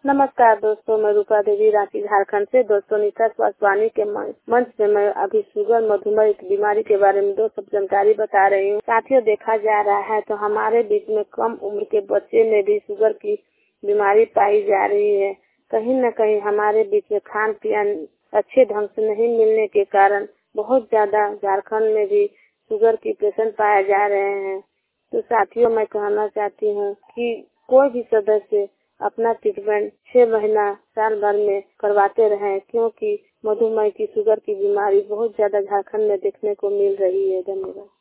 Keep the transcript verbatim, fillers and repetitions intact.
नमस्कार दोस्तों, मैं रूपा देवी रांची झारखंड से। दोस्तों, निशा स्वास्थ्यवाणी के मंच पे मैं अभी शुगर मधुमेह की बीमारी के बारे में दो सब जानकारी बता रही हूँ। साथियों, देखा जा रहा है तो हमारे बीच में कम उम्र के बच्चे में भी शुगर की बीमारी पाई जा रही है। कहीं न कहीं हमारे बीच में खान पान अच्छे ढंग से नहीं मिलने के कारण बहुत ज्यादा झारखंड में भी शुगर की पेशेंट पाए जा रहे हैं। तो साथियों, मैं कहना चाहती हूँ कि कोई भी सदस्य अपना ट्रीटमेंट छह महीना साल भर में करवाते रहें, क्योंकि मधुमेह की शुगर की बीमारी बहुत ज्यादा झारखंड में देखने को मिल रही है। धन्यवाद।